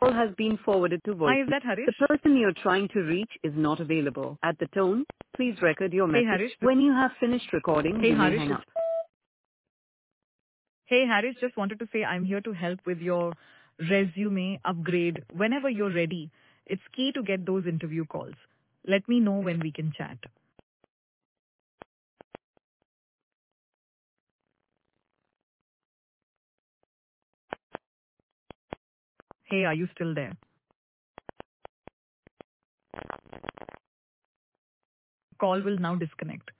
call has been forwarded to voice. Hi, is that Harish? The person you're trying to reach is not available. At the tone, please record your Hey, message. Harish. When you have finished recording, Hey, you may Harish. hang up. Hey, Harish, just wanted to say I'm here to help with your resume upgrade whenever you're ready. It's key to get those interview calls. Let me know when we can chat. Hey, are you still there? Call will now disconnect.